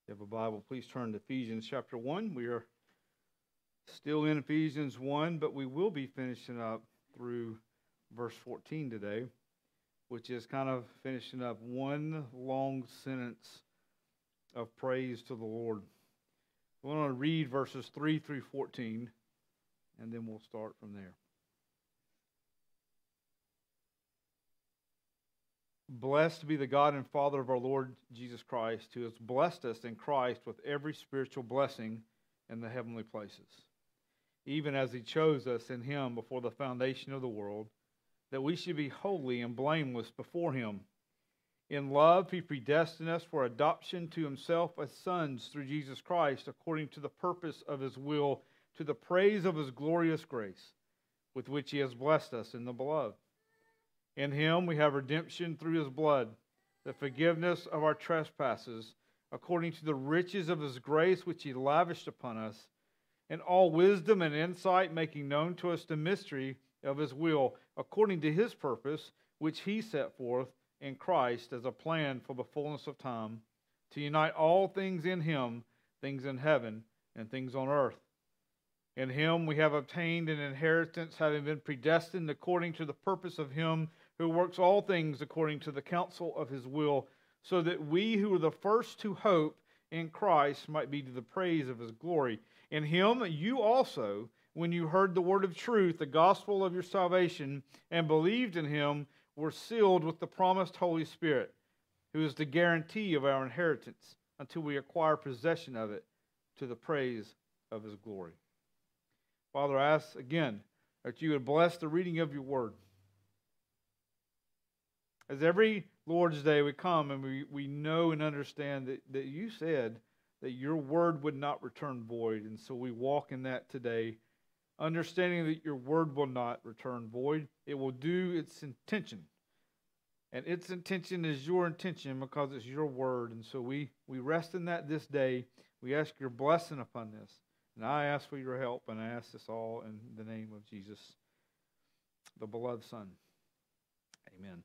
you have a Bible, please turn to Ephesians chapter 1. We are still in Ephesians 1, but we will be finishing up through verse 14 today, which is kind of finishing up one long sentence of praise to the Lord. We want to read verses 3 through 14, and then we'll start from there. Blessed be the God and Father of our Lord Jesus Christ, who has blessed us in Christ with every spiritual blessing in the heavenly places, even as He chose us in Him before the foundation of the world, that we should be holy and blameless before Him. In love, He predestined us for adoption to Himself as sons through Jesus Christ, according to the purpose of His will, to the praise of His glorious grace, with which He has blessed us in the Beloved. In Him we have redemption through His blood, the forgiveness of our trespasses, according to the riches of His grace which He lavished upon us, in all wisdom and insight, making known to us the mystery of His will, according to His purpose, which He set forth in Christ as a plan for the fullness of time, to unite all things in Him, things in heaven and things on earth. In Him we have obtained an inheritance, having been predestined according to the purpose of Him who works all things according to the counsel of His will, so that we who were the first to hope in Christ might be to the praise of His glory. In Him you also, when you heard the word of truth, the gospel of your salvation, and believed in Him, were sealed with the promised Holy Spirit, who is the guarantee of our inheritance until we acquire possession of it, to the praise of His glory. Father, I ask again that you would bless the reading of your word. As every Lord's Day we come and we know and understand that you said that your word would not return void. And so we walk in that today, understanding that your word will not return void. It will do its intention. And its intention is your intention because it's your word. And so we rest in that this day. We ask your blessing upon this. And I ask for your help, and I ask this all in the name of Jesus, the beloved Son. Amen.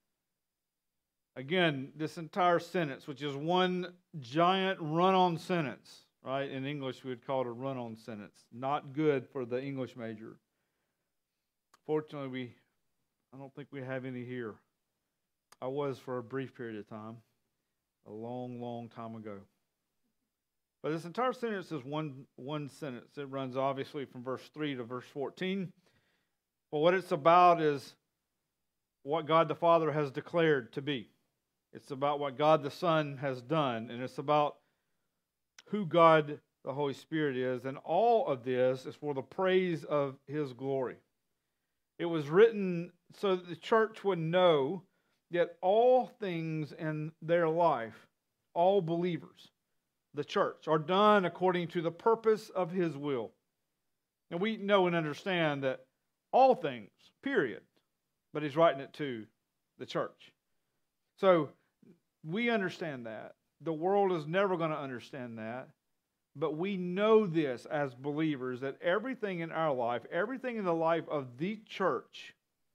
Again, this entire sentence, which is one giant run-on sentence, right? In English, we would call it a run-on sentence. Not good for the English major. Fortunately, I don't think we have any here. I was for a brief period of time, a long, long time ago. But this entire sentence is one sentence. It runs obviously from verse 3 to verse 14. But what it's about is what God the Father has declared to be. It's about what God the Son has done, and it's about who God the Holy Spirit is, and all of this is for the praise of His glory. It was written so that the church would know that all things in their life, all believers, the church, are done according to the purpose of His will. And we know and understand that all things, period, but He's writing it to the church. So we understand that. The world is never going to understand that. But we know this as believers, that everything in our life, everything in the life of the church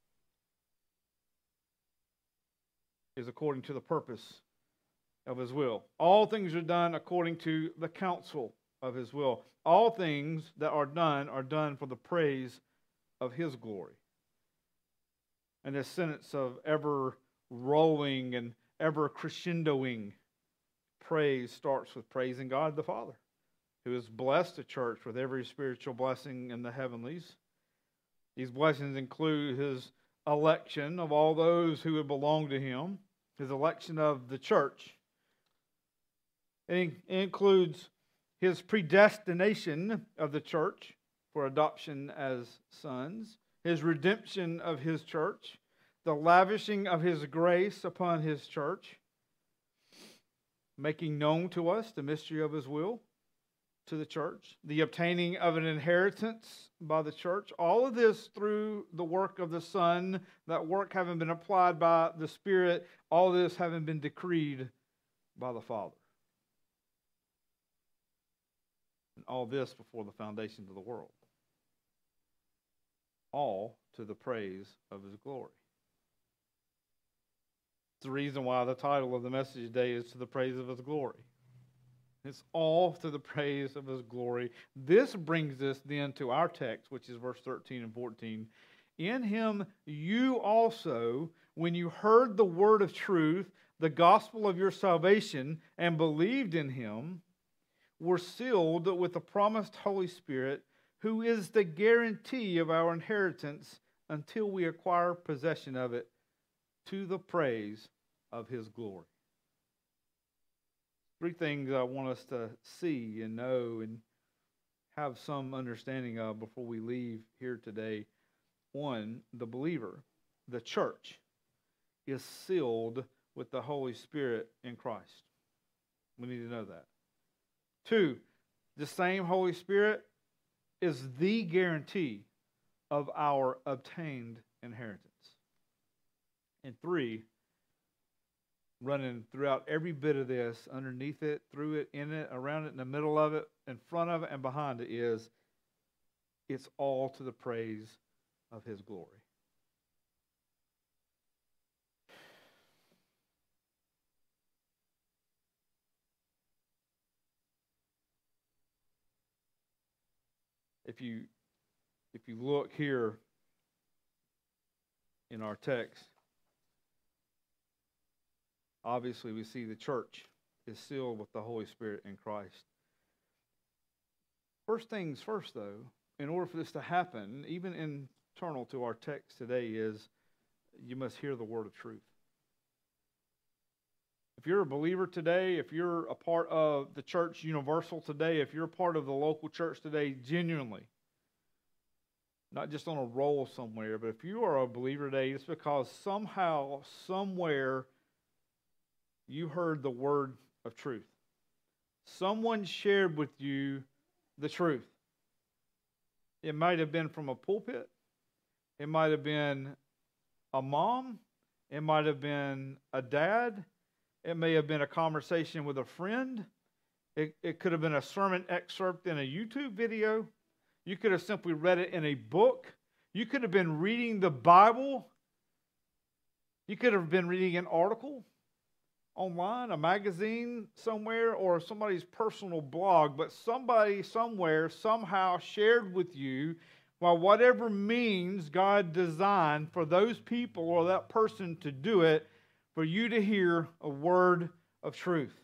is according to the purpose of His will. All things are done according to the counsel of His will. All things that are done for the praise of His glory. And this sentence of ever rolling and ever crescendoing praise starts with praising God the Father, who has blessed the church with every spiritual blessing in the heavenlies. These blessings include His election of all those who would belong to Him, His election of the church. It includes His predestination of the church for adoption as sons, His redemption of His church, the lavishing of His grace upon His church, making known to us the mystery of His will to the church, the obtaining of an inheritance by the church, all of this through the work of the Son, that work having been applied by the Spirit, all this having been decreed by the Father. And all this before the foundations of the world. All to the praise of His glory. It's the reason why the title of the message today is To the Praise of His Glory. It's all to the praise of His glory. This brings us then to our text, which is verse 13 and 14. In Him you also, when you heard the word of truth, the gospel of your salvation, and believed in Him, were sealed with the promised Holy Spirit, who is the guarantee of our inheritance until we acquire possession of it, to the praise of His glory. Three things I want us to see and know and have some understanding of before we leave here today. One, the believer, the church, is sealed with the Holy Spirit in Christ. We need to know that. Two, the same Holy Spirit is the guarantee of our obtained inheritance. And three, running throughout every bit of this, underneath it, through it, in it, around it, in the middle of it, in front of it, and behind it is, it's all to the praise of His glory. If you look here in our text, obviously we see the church is sealed with the Holy Spirit in Christ. First things first, though, in order for this to happen, even internal to our text today, is you must hear the word of truth. If you're a believer today, if you're a part of the church universal today, if you're a part of the local church today, genuinely, not just on a roll somewhere, but if you are a believer today, it's because somehow, somewhere, you heard the word of truth. Someone shared with you the truth. It might have been from a pulpit. It might have been a mom. It might have been a dad. It may have been a conversation with a friend. It could have been a sermon excerpt in a YouTube video. You could have simply read it in a book. You could have been reading the Bible. You could have been reading an article online, a magazine somewhere, or somebody's personal blog, but somebody somewhere somehow shared with you, by whatever means God designed for those people or that person to do it, for you to hear a word of truth.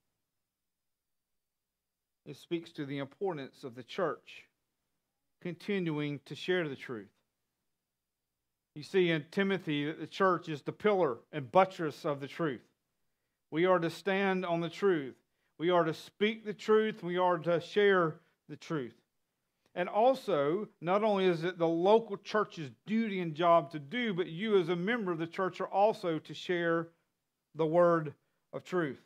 It speaks to the importance of the church continuing to share the truth. You see in Timothy that the church is the pillar and buttress of the truth. We are to stand on the truth. We are to speak the truth. We are to share the truth. And also, not only is it the local church's duty and job to do, but you as a member of the church are also to share the word of truth.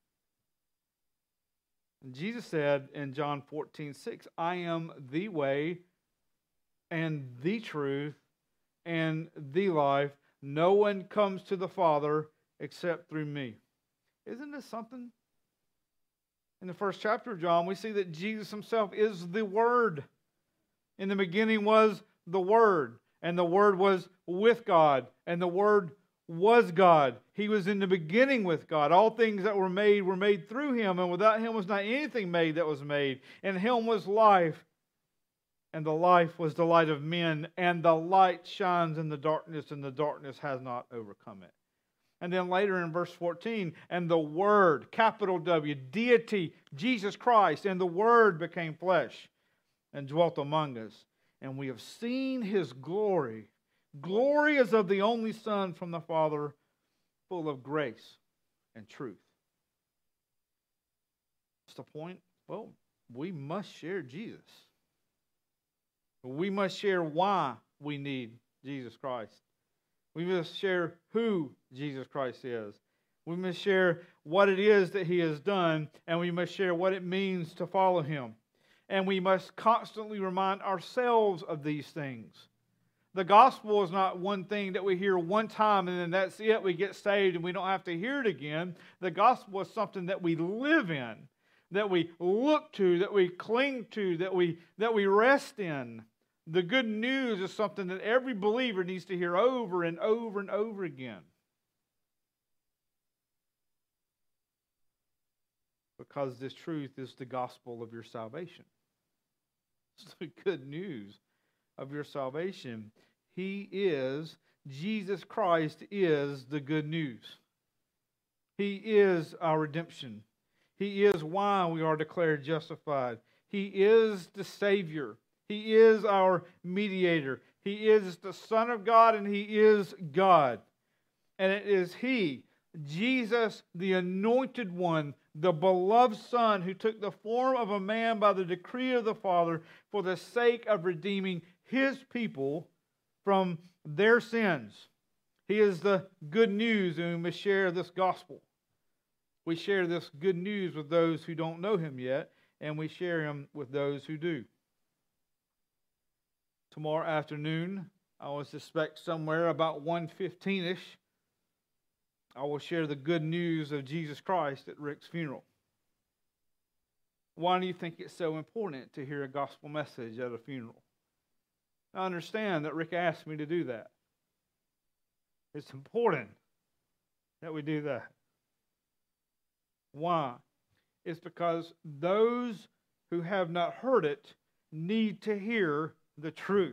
And Jesus said in John 14:6, I am the way and the truth and the life. No one comes to the Father except through me. Isn't this something? In the first chapter of John, we see that Jesus Himself is the Word. In the beginning was the Word, and the Word was with God, and the Word was God. He was in the beginning with God. All things that were made through Him, and without Him was not anything made that was made. In Him was life, and the life was the light of men, and the light shines in the darkness, and the darkness has not overcome it. And then later in verse 14, and the Word, capital W, deity, Jesus Christ, and the Word became flesh and dwelt among us. And we have seen His glory. Glory as of the only Son from the Father, full of grace and truth. What's the point? Well, we must share Jesus. We must share why we need Jesus Christ. We must share who Jesus Christ is. We must share what it is that He has done, and we must share what it means to follow Him. And we must constantly remind ourselves of these things. The gospel is not one thing that we hear one time and then that's it, we get saved and we don't have to hear it again. The gospel is something that we live in, that we look to, that we cling to, that we rest in. The good news is something that every believer needs to hear over and over and over again. because this truth is the gospel of your salvation. It's the good news of your salvation. Jesus Christ is the good news. He is our redemption. He is why we are declared justified. He is the Savior. He is our mediator. He is the Son of God, and He is God. And it is He, Jesus, the Anointed One, the beloved Son, who took the form of a man by the decree of the Father for the sake of redeeming His people from their sins. He is the good news, and we must share this gospel. We share this good news with those who don't know Him yet, and we share Him with those who do. Tomorrow afternoon, I would suspect somewhere about 1:15-ish, I will share the good news of Jesus Christ at Rick's funeral. Why do you think it's so important to hear a gospel message at a funeral? I understand that Rick asked me to do that. It's important that we do that. Why? It's because those who have not heard it need to hear the truth.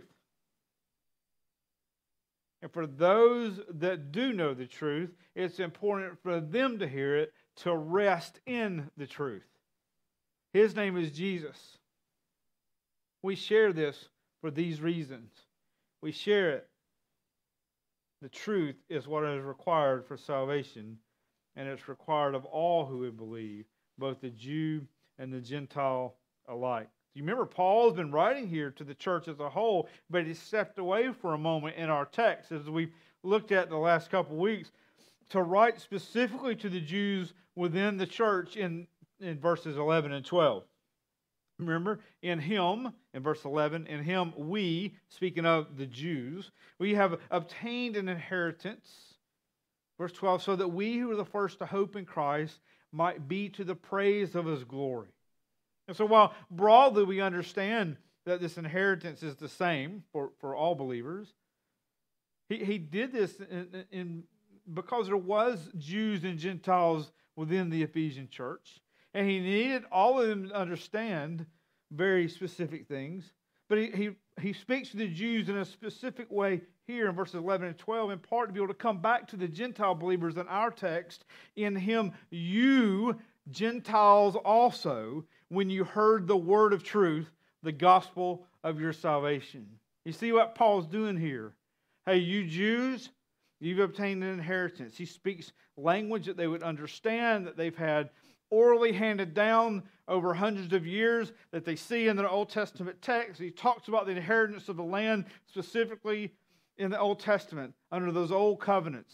And for those that do know the truth, it's important for them to hear it, to rest in the truth. His name is Jesus. We share this for these reasons. We share it. The truth is what is required for salvation, and it's required of all who would believe, both the Jew and the Gentile alike. You remember, Paul's been writing here to the church as a whole, but he stepped away for a moment in our text, as we've looked at the last couple of weeks, to write specifically to the Jews within the church in verses 11 and 12. Remember, in Him, in verse 11, in Him we, speaking of the Jews, we have obtained an inheritance. Verse 12, so that we who are the first to hope in Christ might be to the praise of His glory. And so while broadly we understand that this inheritance is the same for all believers, he did this because there was Jews and Gentiles within the Ephesian church. And he needed all of them to understand very specific things. But he speaks to the Jews in a specific way here in verses 11 and 12, in part to be able to come back to the Gentile believers in our text. In Him you, Gentiles also, when you heard the word of truth, the gospel of your salvation. You see what Paul's doing here? Hey, you Jews, you've obtained an inheritance. He speaks language that they would understand, that they've had orally handed down over hundreds of years, that they see in the Old Testament text. He talks about the inheritance of the land specifically in the Old Testament under those old covenants.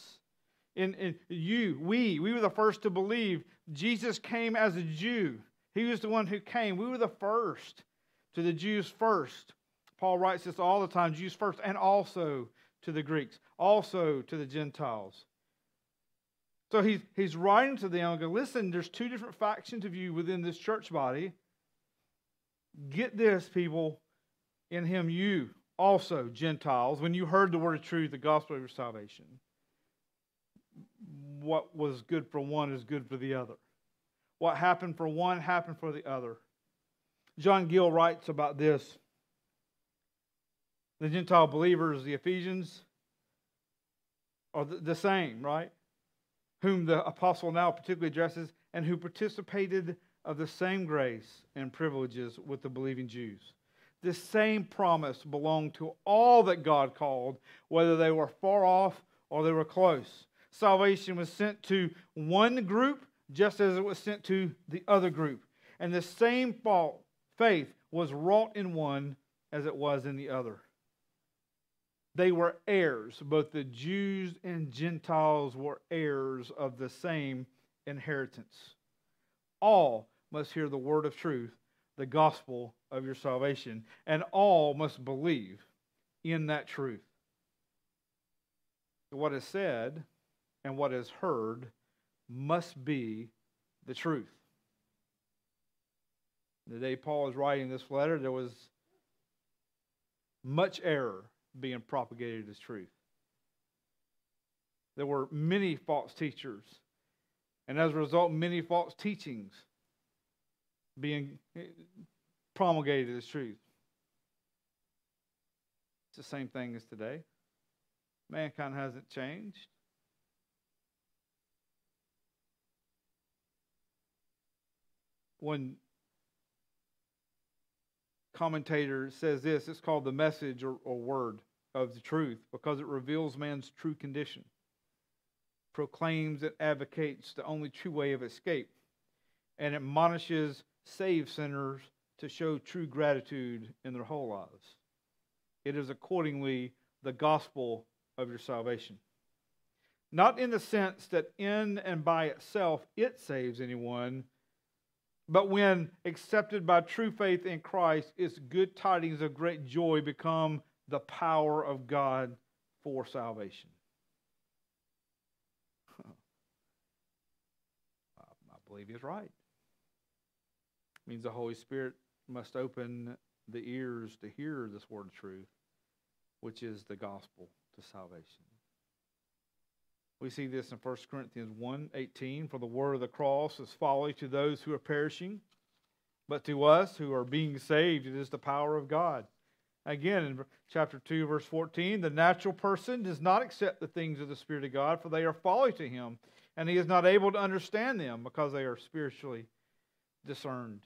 We were the first to believe. Jesus came as a Jew. He was the one who came. We were the first, to the Jews first. Paul writes this all the time, Jews first, and also to the Greeks, also to the Gentiles. So he's writing to them and going, listen, there's two different factions of you within this church body. Get this, people. In Him you also, Gentiles, when you heard the word of truth, the gospel of your salvation, what was good for one is good for the other. What happened for one happened for the other. John Gill writes about this. The Gentile believers, the Ephesians, are the same, right? Whom the apostle now particularly addresses, and who participated of the same grace and privileges with the believing Jews. This same promise belonged to all that God called, whether they were far off or they were close. Salvation was sent to one group just as it was sent to the other group. And the same faith was wrought in one as it was in the other. They were heirs. Both the Jews and Gentiles were heirs of the same inheritance. All must hear the word of truth, the gospel of your salvation, and all must believe in that truth. What is said and what is heard must be the truth. The day Paul was writing this letter, there was much error being propagated as truth. There were many false teachers, and as a result, many false teachings being promulgated as truth. It's the same thing as today. Mankind hasn't changed. One commentator says this, it's called the message or word of the truth because it reveals man's true condition, proclaims and advocates the only true way of escape, and admonishes saved sinners to show true gratitude in their whole lives. It is accordingly the gospel of your salvation. Not in the sense that in and by itself it saves anyone, but when accepted by true faith in Christ, its good tidings of great joy become the power of God for salvation. I believe he's right. It means the Holy Spirit must open the ears to hear this word of truth, which is the gospel to salvation. We see this in 1 Corinthians 1:18. For the word of the cross is folly to those who are perishing, but to us who are being saved, it is the power of God. Again, in chapter 2, verse 14, the natural person does not accept the things of the Spirit of God, for they are folly to him, and he is not able to understand them because they are spiritually discerned.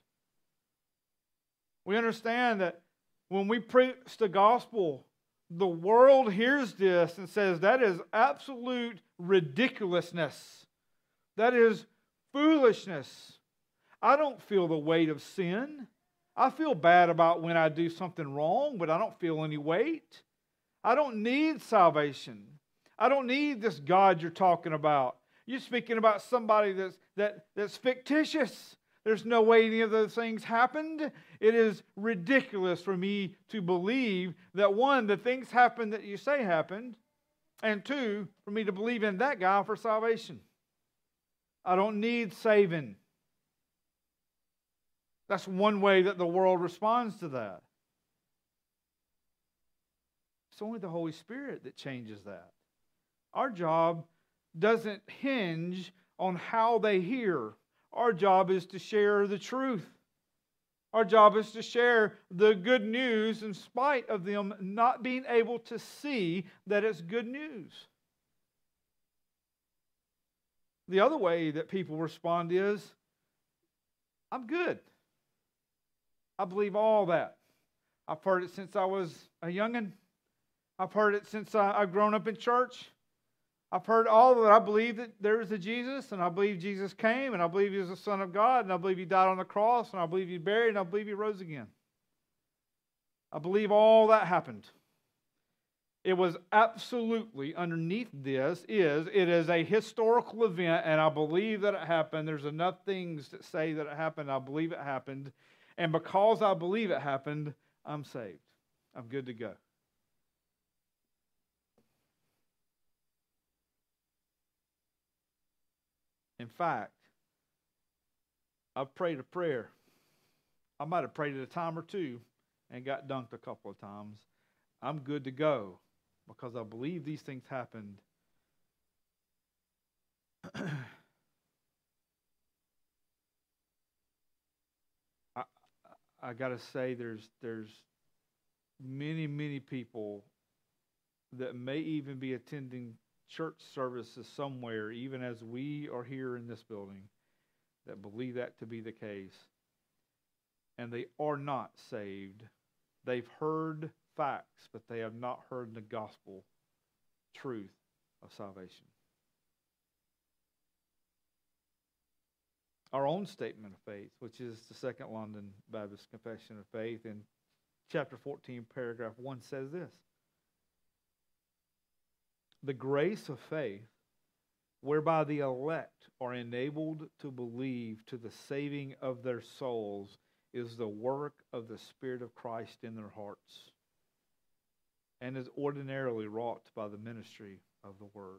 We understand that when we preach the gospel, the world hears this and says that is absolute ridiculousness. That is foolishness. I don't feel the weight of sin. I feel bad about when I do something wrong, but I don't feel any weight. I don't need salvation. I don't need this God you're talking about. You're speaking about somebody that's fictitious. There's no way any of those things happened. It is ridiculous for me to believe that, one, the things happened that you say happened, and two, for me to believe in that guy for salvation. I don't need saving. That's one way that the world responds to that. It's only the Holy Spirit that changes that. Our job doesn't hinge on how they hear. Our job is to share the truth. Our job is to share the good news in spite of them not being able to see that it's good news. The other way that people respond is, I'm good. I believe all that. I've heard it since I was a youngin'. I've heard it since I've grown up in church. I've heard all of it. I believe that there is a Jesus, and I believe Jesus came, and I believe He was the Son of God, and I believe He died on the cross, and I believe He buried, and I believe He rose again. I believe all that happened. It was absolutely underneath this it is a historical event, and I believe that it happened. There's enough things that say that it happened. I believe it happened, and because I believe it happened, I'm saved. I'm good to go. In fact, I've prayed a prayer. I might have prayed it a time or two and got dunked a couple of times. I'm good to go because I believe these things happened. I got to say there's many people that may even be attending church services somewhere, even as we are here in this building, that believe that to be the case. And they are not saved. They've heard facts, but they have not heard the gospel truth of salvation. Our own statement of faith, which is the Second London Baptist Confession of Faith, in chapter 14, paragraph 1, says this: the grace of faith, whereby the elect are enabled to believe to the saving of their souls, is the work of the Spirit of Christ in their hearts, and is ordinarily wrought by the ministry of the Word.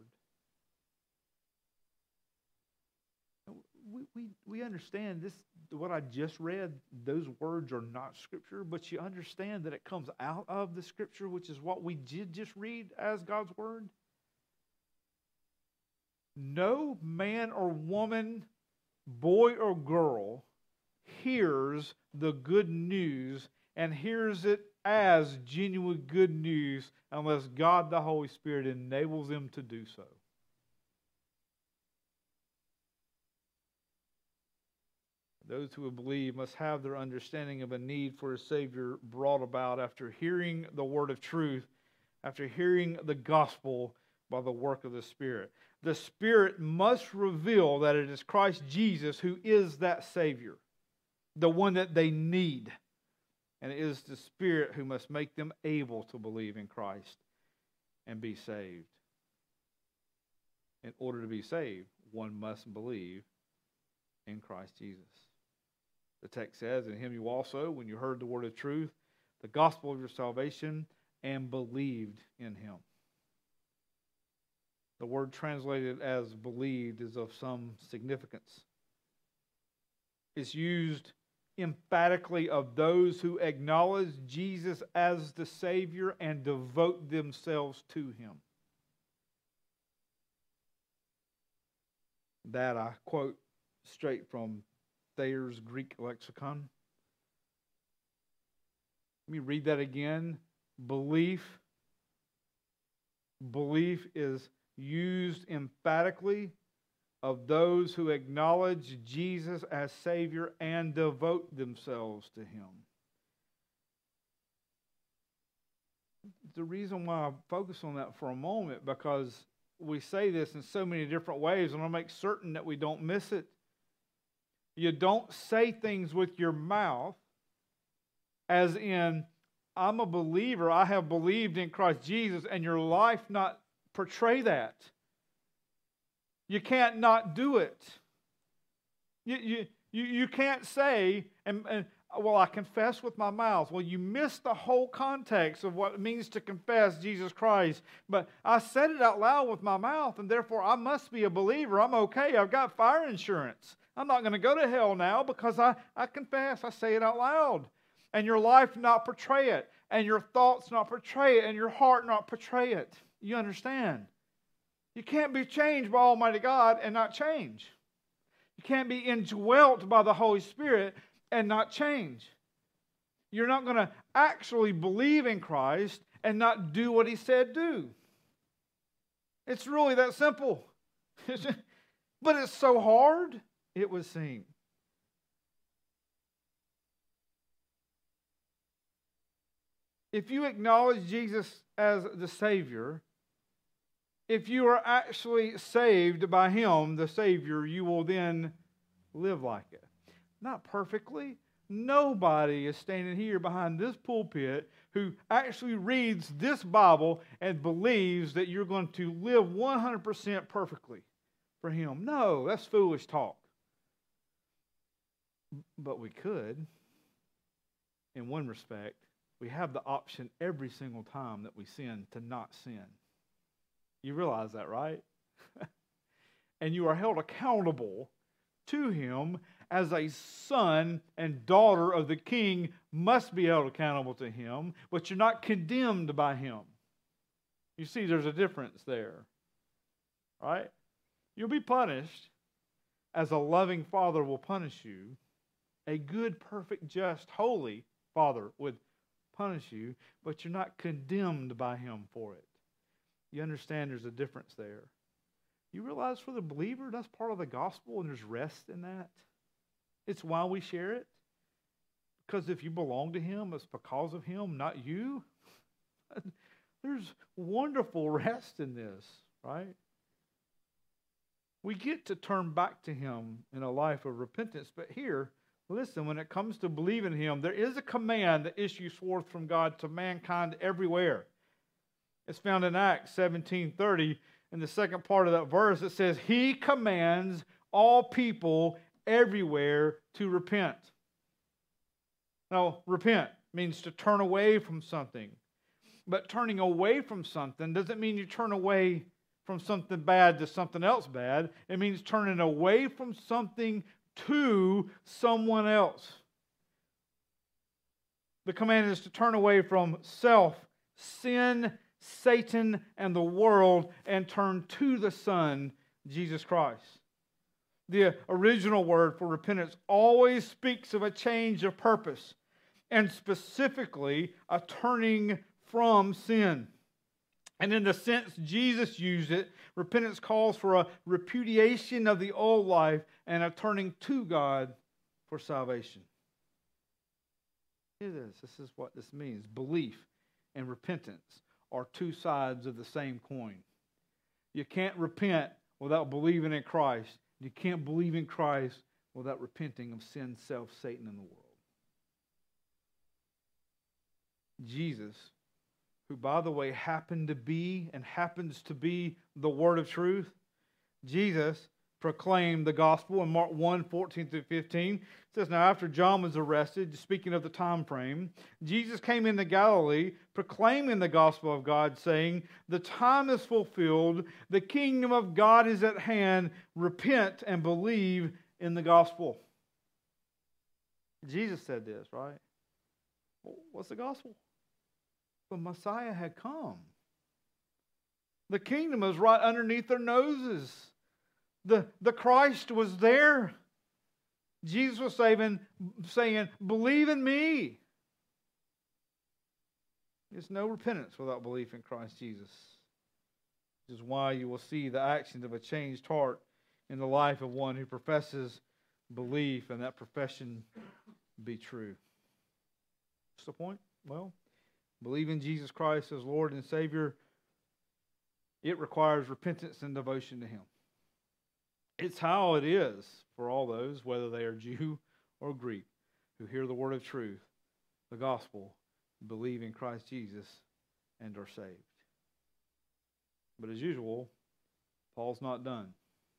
We understand this, what I just read, those words are not Scripture, but you understand that it comes out of the Scripture, which is what we did just read as God's Word. No man or woman, boy or girl, hears the good news and hears it as genuine good news unless God the Holy Spirit enables them to do so. Those who would believe must have their understanding of a need for a Savior brought about after hearing the word of truth, after hearing the gospel by the work of the Spirit. The Spirit must reveal that it is Christ Jesus who is that Savior, the one that they need. And it is the Spirit who must make them able to believe in Christ and be saved. In order to be saved, one must believe in Christ Jesus. The text says, "In him you also, when you heard the word of truth, the gospel of your salvation, and believed in him." The word translated as believed is of some significance. It's used emphatically of those who acknowledge Jesus as the Savior and devote themselves to him. That I quote straight from Thayer's Greek lexicon. Let me read that again. Belief is used emphatically of those who acknowledge Jesus as Savior and devote themselves to him. The reason why I focus on that for a moment, because we say this in so many different ways, and I'll make certain that we don't miss it. You don't say things with your mouth as in, I'm a believer, I have believed in Christ Jesus, and your life not portray that. You can't not do it. You can't say, well, I confess with my mouth. Well, you miss the whole context of what it means to confess Jesus Christ. But I said it out loud with my mouth, and therefore I must be a believer. I'm okay. I've got fire insurance. I'm not going to go to hell now because I confess. I say it out loud. And your life not portray it. And your thoughts not portray it. And your heart not portray it. You understand? You can't be changed by Almighty God and not change. You can't be indwelt by the Holy Spirit and not change. You're not going to actually believe in Christ and not do what He said do. It's really that simple. But it's so hard, it would seem. If you acknowledge Jesus as the Savior, if you are actually saved by Him, the Savior, you will then live like it. Not perfectly. Nobody is standing here behind this pulpit who actually reads this Bible and believes that you're going to live 100% perfectly for Him. No, that's foolish talk. But we could, in one respect. We have the option every single time that we sin to not sin. You realize that, right? And you are held accountable to Him as a son and daughter of the King must be held accountable to Him, but you're not condemned by Him. You see, there's a difference there, right? You'll be punished as a loving Father will punish you. A good, perfect, just, holy Father would punish you, but you're not condemned by Him for it. You understand there's a difference there. You realize for the believer, that's part of the gospel, and there's rest in that. It's why we share it. Because if you belong to Him, it's because of Him, not you. There's wonderful rest in this, right? We get to turn back to Him in a life of repentance, but here, listen, when it comes to believing in Him, there is a command that issues forth from God to mankind everywhere. It's found in Acts 17:30. In the second part of that verse, it says, He commands all people everywhere to repent. Now, repent means to turn away from something. But turning away from something doesn't mean you turn away from something bad to something else bad. It means turning away from something to someone else. The command is to turn away from self, sin, Satan, and the world, and turn to the Son, Jesus Christ. The original word for repentance always speaks of a change of purpose, and specifically a turning from sin. And in the sense Jesus used it, repentance calls for a repudiation of the old life and a turning to God for salvation. It is. This is what this means. Belief and repentance are two sides of the same coin. You can't repent without believing in Christ. You can't believe in Christ without repenting of sin, self, Satan, and the world. Jesus, who, by the way, happened to be and happens to be the Word of truth, Jesus proclaimed the gospel in Mark 1, 14 through 15. It says, now after John was arrested, speaking of the time frame, Jesus came into Galilee proclaiming the gospel of God, saying, the time is fulfilled, the kingdom of God is at hand, repent and believe in the gospel. Jesus said this, right? What's the gospel? The Messiah had come. The kingdom was right underneath their noses. The Christ was there. Jesus was saying, believe in me. There's no repentance without belief in Christ Jesus. This is why you will see the actions of a changed heart in the life of one who professes belief and that profession be true. What's the point? Well, believe in Jesus Christ as Lord and Savior. It requires repentance and devotion to Him. It's how it is for all those, whether they are Jew or Greek, who hear the word of truth, the gospel, believe in Christ Jesus, and are saved. But as usual, Paul's not done.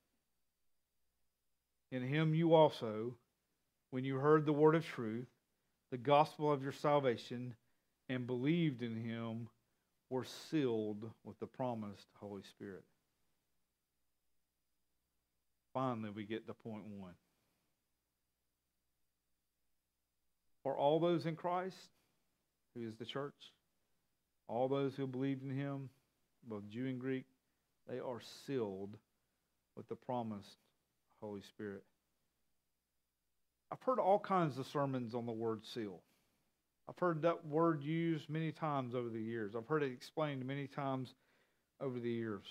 In Him you also, when you heard the word of truth, the gospel of your salvation, and believed in Him, were sealed with the promised Holy Spirit. Finally, we get to point 1. For all those in Christ, who is the church, all those who believed in Him, both Jew and Greek, they are sealed with the promised Holy Spirit. I've heard all kinds of sermons on the word seal. I've heard that word used many times over the years. I've heard it explained many times over the years.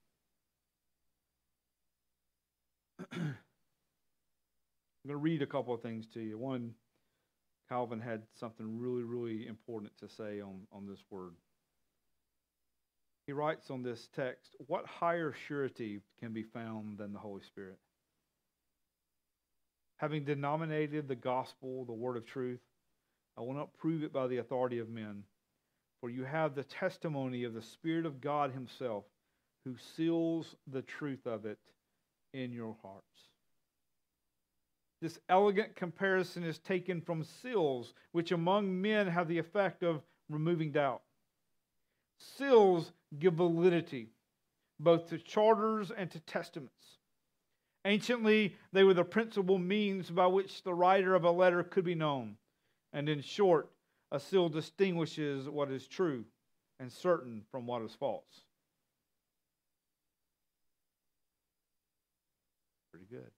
I'm going to read a couple of things to you. One, Calvin had something really, really important to say on this word. He writes on this text, what higher surety can be found than the Holy Spirit? Having denominated the gospel the word of truth, I will not prove it by the authority of men, for you have the testimony of the Spirit of God Himself, who seals the truth of it in your hearts. This elegant comparison is taken from seals, which among men have the effect of removing doubt. Seals give validity, both to charters and to testaments. Anciently, they were the principal means by which the writer of a letter could be known. And in short, a seal distinguishes what is true and certain from what is false. Pretty good.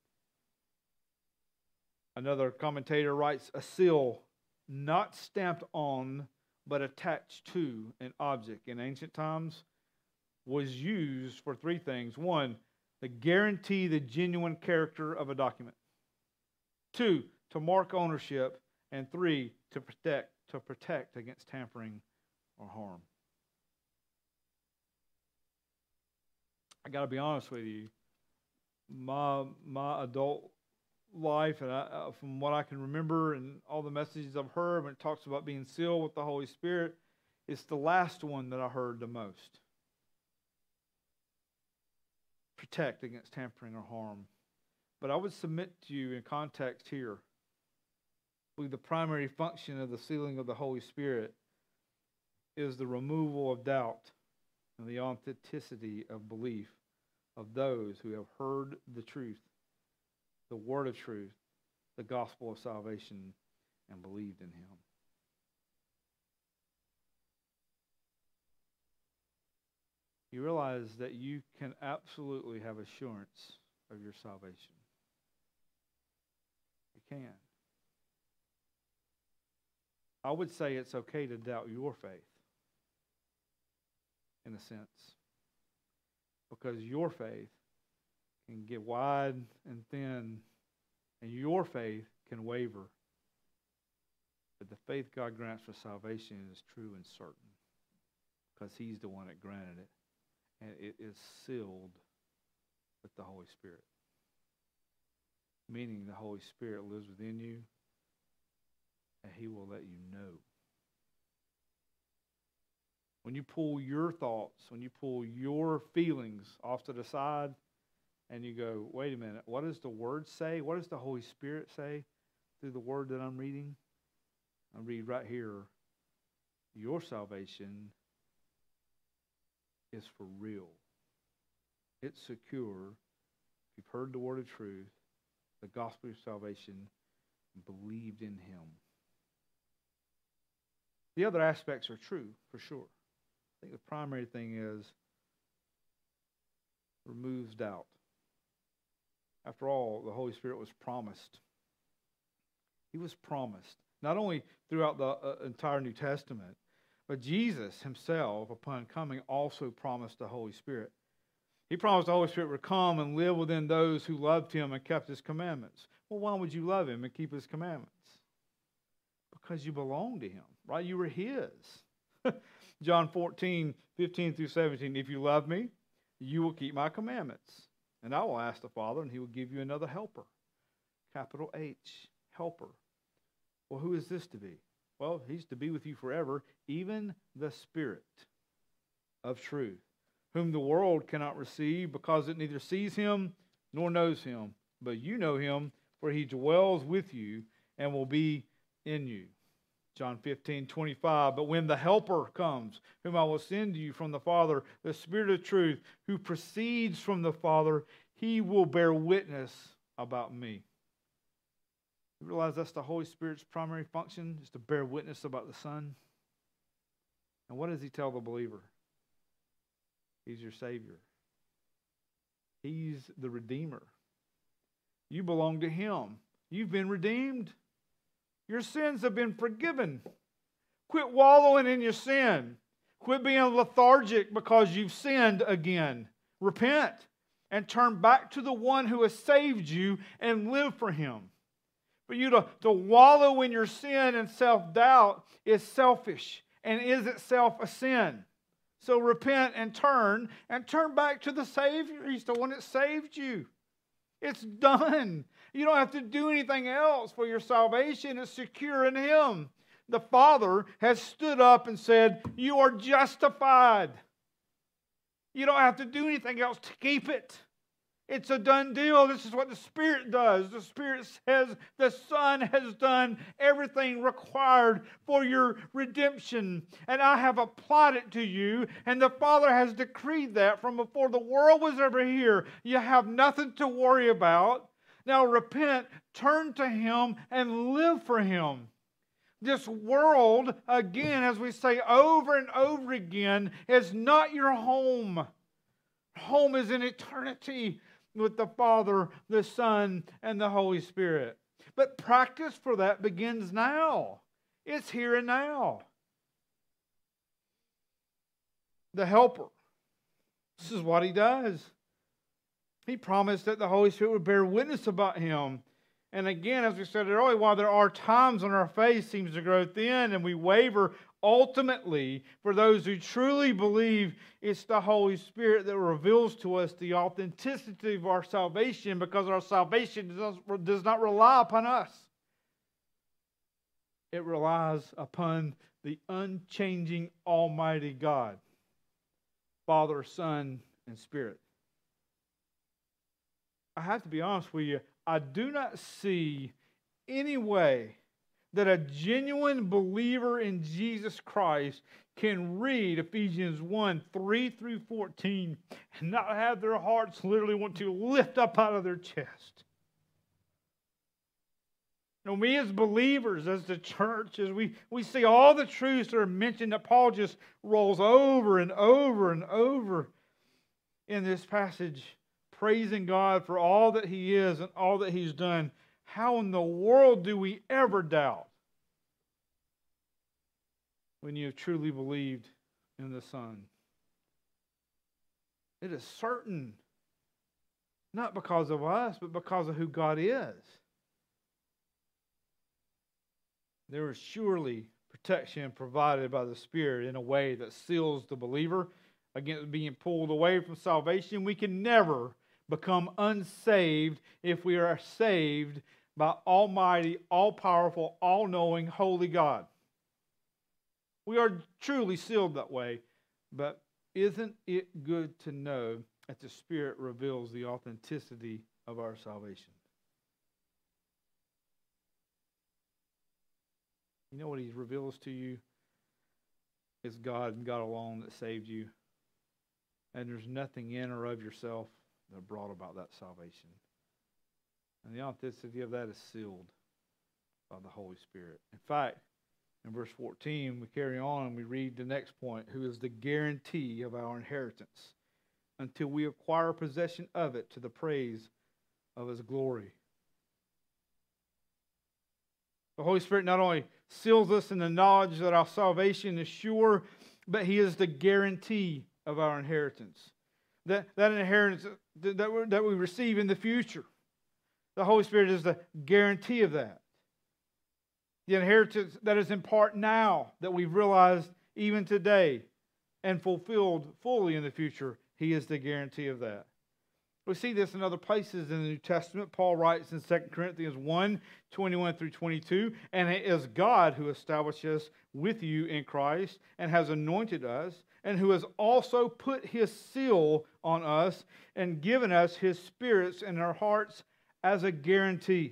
Another commentator writes, a seal not stamped on but attached to an object in ancient times was used for 3 things. 1, to guarantee the genuine character of a document. 2, to mark ownership. And 3, to protect against tampering or harm. I got to be honest with you. My adult life, and from what I can remember and all the messages I've heard when it talks about being sealed with the Holy Spirit, it's the last one that I heard the most. Protect against tampering or harm. But I would submit to you in context here, the primary function of the sealing of the Holy Spirit is the removal of doubt and the authenticity of belief of those who have heard the truth, the word of truth, the gospel of salvation, and believed in Him. You realize that you can absolutely have assurance of your salvation. You can. I would say it's okay to doubt your faith, in a sense, because your faith can get wide and thin, and your faith can waver. But the faith God grants for salvation is true and certain, because He's the one that granted it, and it is sealed with the Holy Spirit. Meaning the Holy Spirit lives within you, and He will let you know. When you pull your thoughts, when you pull your feelings off to the side, and you go, wait a minute, what does the Word say? What does the Holy Spirit say through the Word that I'm reading? I read right here, your salvation is for real. It's secure. If you've heard the word of truth, the gospel of salvation, believed in Him. The other aspects are true, for sure. I think the primary thing is removes doubt. After all, the Holy Spirit was promised. He was promised, not only throughout the entire New Testament, but Jesus Himself, upon coming, also promised the Holy Spirit. He promised the Holy Spirit would come and live within those who loved Him and kept His commandments. Well, why would you love Him and keep His commandments? Because you belong to Him, right? You were His. John 14, 15 through 17, if you love me, you will keep my commandments. And I will ask the Father, and He will give you another helper. Capital H, helper. Well, who is this to be? Well, He's to be with you forever, even the Spirit of truth, whom the world cannot receive because it neither sees Him nor knows Him. But you know Him, for He dwells with you and will be in you. John 15, 25, but when the Helper comes, whom I will send to you from the Father, the Spirit of truth, who proceeds from the Father, He will bear witness about me. You realize that's the Holy Spirit's primary function, is to bear witness about the Son? And what does He tell the believer? He's your Savior. He's the Redeemer. You belong to Him. You've been redeemed. Your sins have been forgiven. Quit wallowing in your sin. Quit being lethargic because you've sinned again. Repent and turn back to the one who has saved you and live for Him. For you to wallow in your sin and self-doubt is selfish and is itself a sin. So repent and turn back to the Savior. He's the one that saved you. It's done. You don't have to do anything else for your salvation. It's secure in Him. The Father has stood up and said, you are justified. You don't have to do anything else to keep it. It's a done deal. This is what the Spirit does. The Spirit says the Son has done everything required for your redemption. And I have applied it to you. And the Father has decreed that from before the world was ever here. You have nothing to worry about. Now repent, turn to Him, and live for Him. This world, again, as we say over and over again, is not your home. Home is in eternity with the Father, the Son, and the Holy Spirit. But practice for that begins now. It's here and now. The Helper. This is what He does. He promised that the Holy Spirit would bear witness about Him. And again, as we said earlier, while there are times when our faith seems to grow thin and we waver, ultimately, for those who truly believe, it's the Holy Spirit that reveals to us the authenticity of our salvation, because our salvation does not rely upon us. It relies upon the unchanging Almighty God, Father, Son, and Spirit. I have to be honest with you, I do not see any way that a genuine believer in Jesus Christ can read Ephesians 1, 3 through 14 and not have their hearts literally want to lift up out of their chest. You know, we as believers, as the church, as we see all the truths that are mentioned, that Paul just rolls over and over and over in this passage, praising God for all that He is and all that He's done. How in the world do we ever doubt when you have truly believed in the Son? It is certain, not because of us, but because of who God is. There is surely protection provided by the Spirit in a way that seals the believer against being pulled away from salvation. We can never become unsaved if we are saved by Almighty, all-powerful, all-knowing, holy God. We are truly sealed that way, but isn't it good to know that the Spirit reveals the authenticity of our salvation? You know what He reveals to you? It's God and God alone that saved you. And there's nothing in or of yourself that brought about that salvation. And the authenticity of that is sealed by the Holy Spirit. In fact, in verse 14, we carry on and we read the next point, who is the guarantee of our inheritance until we acquire possession of it to the praise of His glory. The Holy Spirit not only seals us in the knowledge that our salvation is sure, but He is the guarantee of our inheritance. That inheritance that we receive in the future. The Holy Spirit is the guarantee of that. The inheritance that is in part now that we've realized even today and fulfilled fully in the future, He is the guarantee of that. We see this in other places in the New Testament. Paul writes in 2 Corinthians 1, 21 through 22, and it is God who establishes us with you in Christ and has anointed us, and who has also put His seal on us and given us His spirits in our hearts as a guarantee.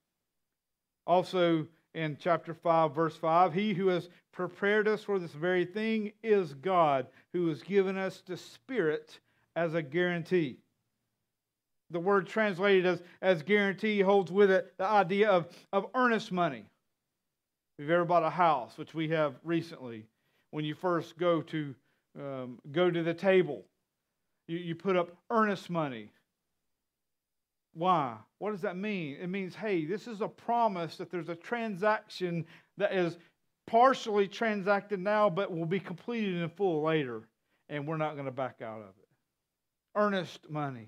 Also in chapter 5, verse 5, He who has prepared us for this very thing is God, who has given us the Spirit as a guarantee. The word translated as guarantee holds with it the idea of earnest money. If you've ever bought a house, which we have recently, when you first go to the table, you put up earnest money. Why? What does that mean? It means, hey, this is a promise that there's a transaction that is partially transacted now, but will be completed in full later, and we're not going to back out of it. Earnest money.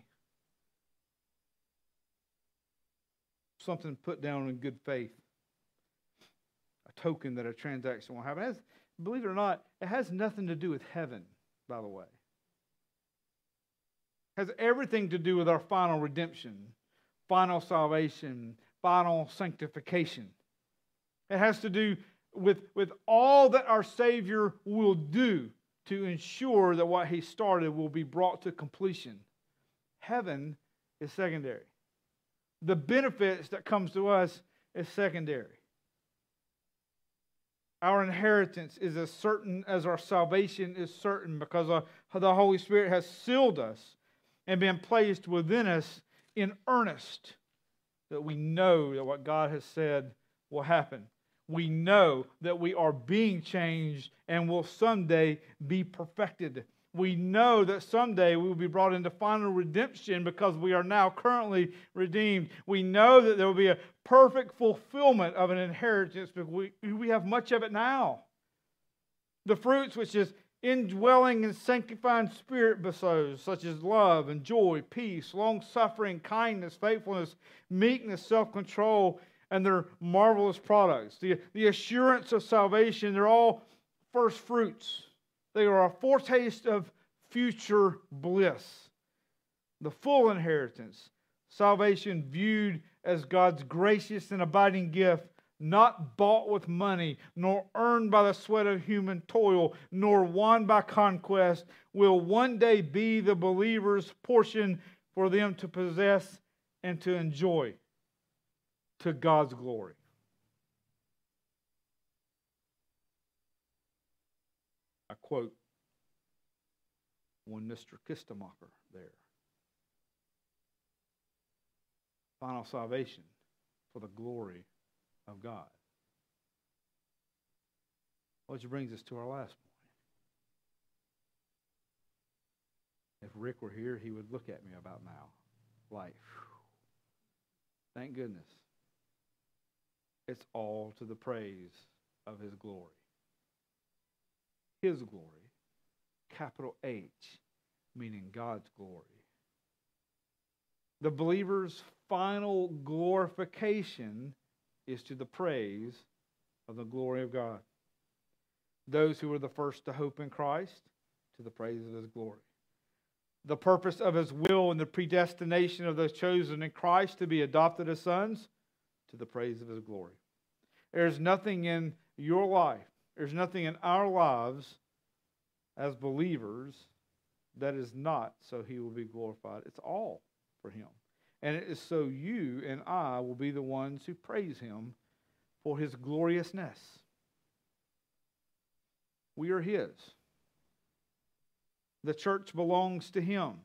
Something put down in good faith. A token that a transaction will happen. Believe it or not, it has nothing to do with heaven, by the way. It has everything to do with our final redemption, final salvation, final sanctification. It has to do with all that our Savior will do to ensure that what He started will be brought to completion. Heaven is secondary. The benefits that comes to us is secondary. Our inheritance is as certain as our salvation is certain because the Holy Spirit has sealed us and been placed within us in earnest that we know that what God has said will happen. We know that we are being changed and will someday be perfected. We know that someday we will be brought into final redemption because we are now currently redeemed. We know that there will be a perfect fulfillment of an inheritance because we have much of it now. The fruits which is indwelling and sanctifying Spirit bestows, such as love and joy, peace, long-suffering, kindness, faithfulness, meekness, self-control, and their marvelous products. The assurance of salvation, they're all first fruits. They are a foretaste of future bliss. The full inheritance, salvation viewed as God's gracious and abiding gift, not bought with money, nor earned by the sweat of human toil, nor won by conquest, will one day be the believer's portion for them to possess and to enjoy to God's glory. I quote one Mr. Kistemacher there. Final salvation for the glory of God. Which brings us to our last point. If Rick were here, he would look at me about now. Like, thank goodness. It's all to the praise of His glory. His glory, capital H, meaning God's glory. The believer's final glorification is to the praise of the glory of God. Those who were the first to hope in Christ, to the praise of His glory. The purpose of His will and the predestination of those chosen in Christ to be adopted as sons, to the praise of His glory. There's nothing in your life, there's nothing in our lives as believers that is not so He will be glorified. It's all for Him. And it is so you and I will be the ones who praise Him for His gloriousness. We are His. The church belongs to Him.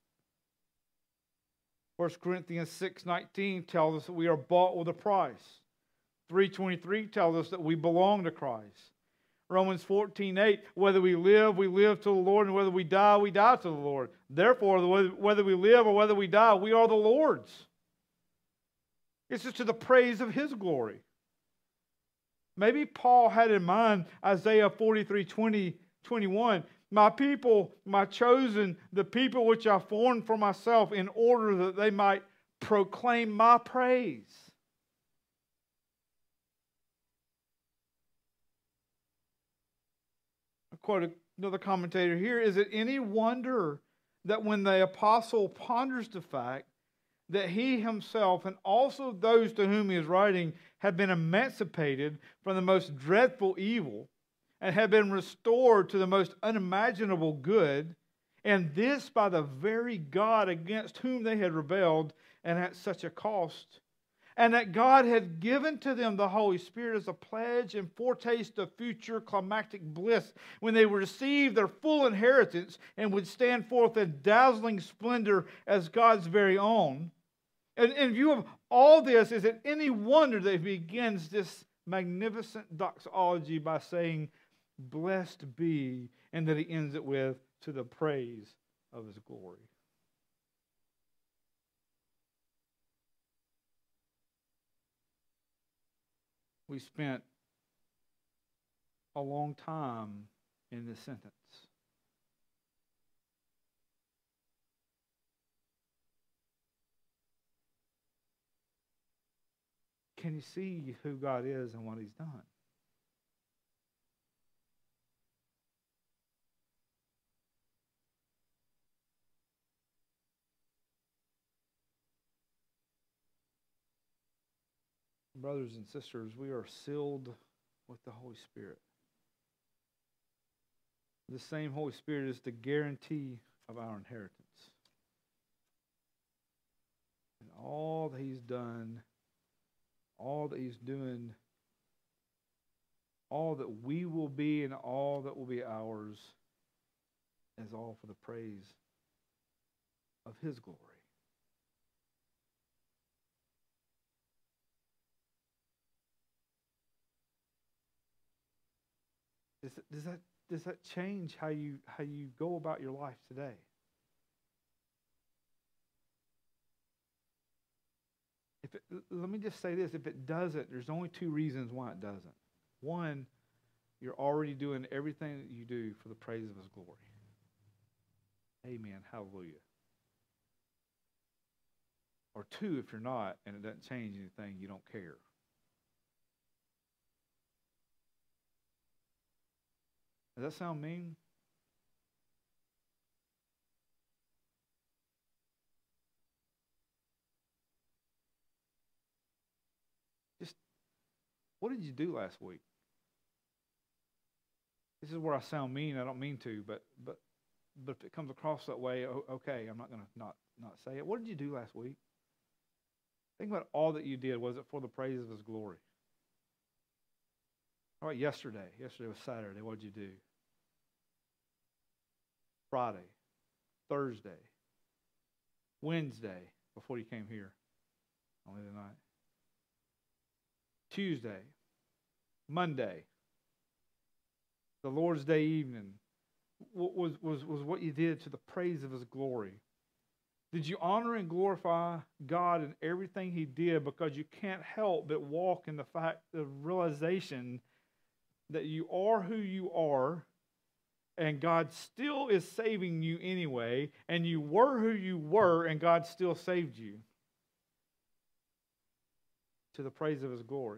1 Corinthians 6:19 tells us that we are bought with a price. 3:23 tells us that we belong to Christ. Romans 14:8, whether we live to the Lord, and whether we die to the Lord. Therefore, whether we live or whether we die, we are the Lord's. It's just to the praise of His glory. Maybe Paul had in mind Isaiah 43:20-21. My people, my chosen, the people which I formed for myself, in order that they might proclaim my praise. I quote another commentator here. Is it any wonder that when the apostle ponders the fact that he himself and also those to whom he is writing have been emancipated from the most dreadful evil and have been restored to the most unimaginable good, and this by the very God against whom they had rebelled, and at such a cost, and that God had given to them the Holy Spirit as a pledge and foretaste of future climactic bliss when they would receive their full inheritance and would stand forth in dazzling splendor as God's very own. And in view of all this, is it any wonder that he begins this magnificent doxology by saying, "Blessed be," and that he ends it with, "to the praise of his glory." We spent a long time in this sentence. Can you see who God is and what He's done? Brothers and sisters, we are sealed with the Holy Spirit. The same Holy Spirit is the guarantee of our inheritance. And all that He's done, all that He's doing, all that we will be and all that will be ours is all for the praise of His glory. Does that change how you go about your life today? Let me just say this. If it doesn't, there's only two reasons why it doesn't. One, you're already doing everything that you do for the praise of His glory. Amen. Hallelujah. Or two, if you're not, and it doesn't change anything, you don't care. Does that sound mean? Just, what did you do last week? This is where I sound mean. I don't mean to, but if it comes across that way, okay, I'm not going to not say it. What did you do last week? Think about all that you did. Was it for the praise of His glory? All right, yesterday. Yesterday was Saturday. What did you do? Friday, Thursday, Wednesday, before you came here, only the night. Tuesday, Monday, the Lord's Day evening was what you did to the praise of His glory. Did you honor and glorify God in everything He did? Because you can't help but walk in the fact, the realization that you are who you are, and God still is saving you anyway, and you were who you were, and God still saved you to the praise of His glory.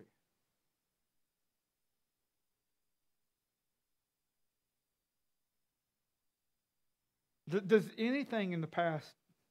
Does anything in the past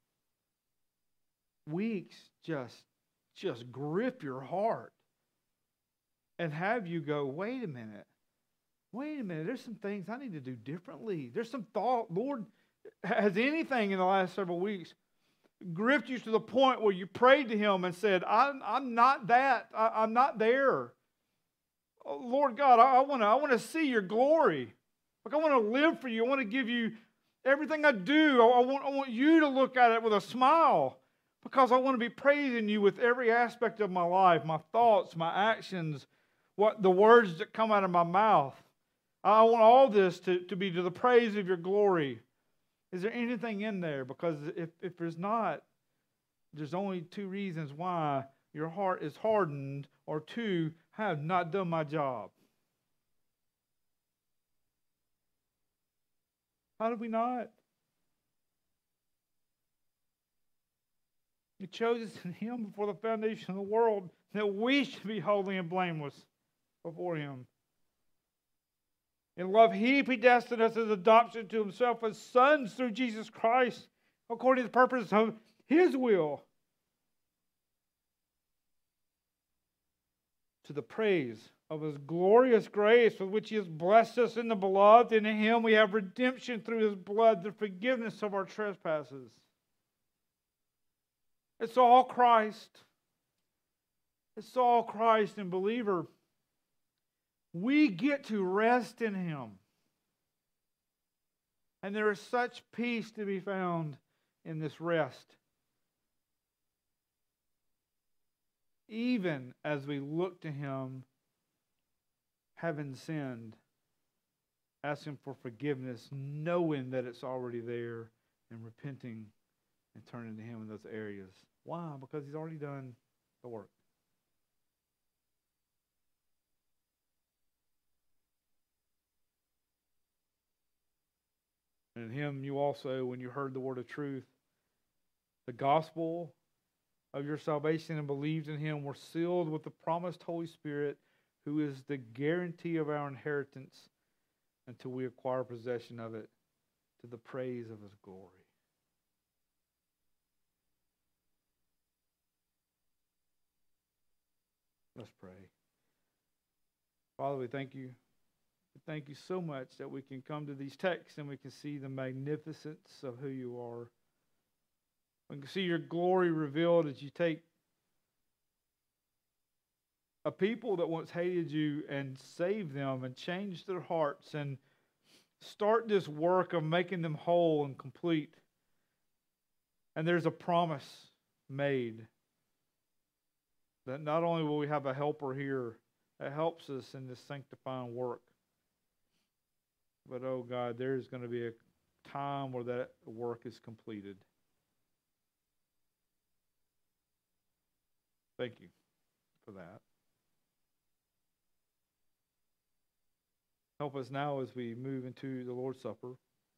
weeks just grip your heart and have you go, wait a minute, there's some things I need to do differently. There's some thought, Lord, has anything in the last several weeks gripped you to the point where you prayed to Him and said, I'm not that, I'm not there. Oh, Lord God, I want to see your glory. Like, I want to live for you. I want to give you everything I do. I want you to look at it with a smile, because I want to be praising you with every aspect of my life, my thoughts, my actions, the words that come out of my mouth. I want all this to be to the praise of your glory. Is there anything in there? Because if there's not, there's only two reasons why your heart is hardened, or two, I have not done my job. How did we not? He chose us in Him before the foundation of the world, that we should be holy and blameless before Him. In love, He predestined us as adoption to Himself as sons through Jesus Christ, according to the purpose of His will, to the praise of His glorious grace with which He has blessed us in the Beloved. And in Him we have redemption through His blood, the forgiveness of our trespasses. It's all Christ. It's all Christ. And believer, we get to rest in Him. And there is such peace to be found in this rest. Even as we look to Him, having sinned, asking for forgiveness, knowing that it's already there, and repenting and turning to Him in those areas. Why? Because He's already done the work. And in Him you also, when you heard the word of truth, the gospel of your salvation, and believed in Him, were sealed with the promised Holy Spirit, who is the guarantee of our inheritance until we acquire possession of it, to the praise of His glory. Let's pray. Father, we thank you. We thank you so much that we can come to these texts and we can see the magnificence of who you are. We can see your glory revealed as you take a people that once hated you and save them and change their hearts and start this work of making them whole and complete. And there's a promise made that not only will we have a helper here that helps us in this sanctifying work, but, oh God, there's going to be a time where that work is completed. Thank you for that. Help us now as we move into the Lord's Supper.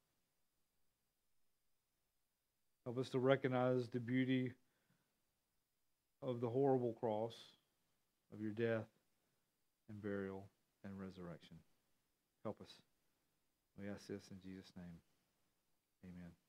Help us to recognize the beauty of the horrible cross, of your death and burial and resurrection. Help us. We ask this in Jesus' name. Amen.